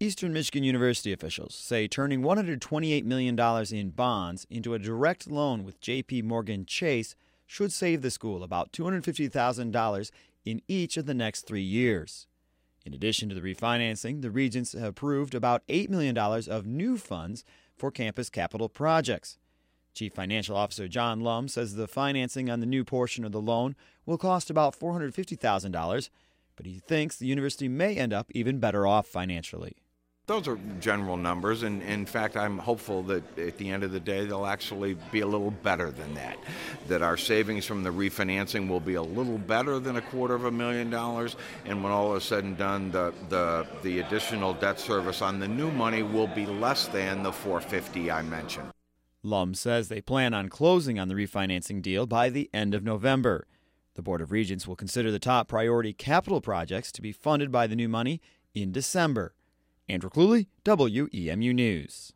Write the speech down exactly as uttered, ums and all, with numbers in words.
Eastern Michigan University officials say turning one hundred twenty-eight million dollars in bonds into a direct loan with J P Morgan Chase should save the school about two hundred fifty thousand dollars in each of the next three years. In addition to the refinancing, the Regents have approved about eight million dollars of new funds for campus capital projects. Chief Financial Officer John Lum says the financing on the new portion of the loan will cost about four hundred fifty thousand dollars, but he thinks the university may end up even better off financially. Those are general numbers, and in fact, I'm hopeful that at the end of the day, they'll actually be a little better than that, that our savings from the refinancing will be a little better than a quarter of a million dollars, and when all is said and done, the, the, the additional debt service on the new money will be less than the four hundred fifty I mentioned. Lum says they plan on closing on the refinancing deal by the end of November. The Board of Regents will consider the top priority capital projects to be funded by the new money in December. Andrew Cluley, W E M U News.